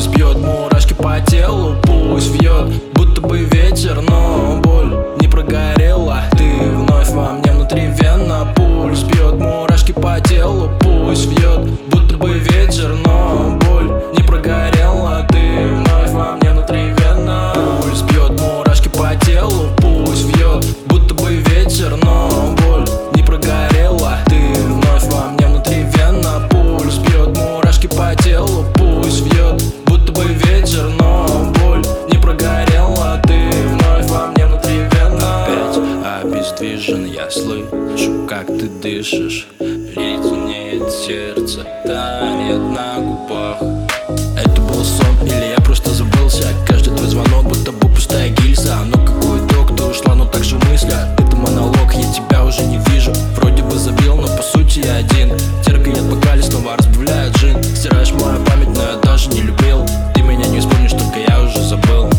Пульс бьет, мурашки по телу, пусть вьет, будто бы ветер, но боль не прогорела. Ты вновь во мне внутривенно. Пульс бьет, мурашки по телу, пусть вьет, будто бы ветер, но боль не прогорела. Ты вновь во мне внутривенно. Пульс бьет, мурашки по телу, пусть вьет, будто бы ветер, но боль не прогорела. Ты вновь во мне внутривенно. Пульс бьет, мурашки по телу, пусть вьет, будто бы ветер, но боль не прогорела. Ты вновь во мне внутривенно. Опять обездвижен, я слышу, как ты дышишь. Леденеет сердце, тает на губах. Это был сон или я просто забылся? Каждый твой звонок будто бы пустая гильза. Но какой итог, ты ушла, но так же мысли. Это монолог, я тебя уже не вижу. Вроде бы забил, но по сути я один. Теркает бокали, снова разбавляет джин. Стираешь мою память, но я даже не любил. Ты меня не вспомнишь, только я уже забыл.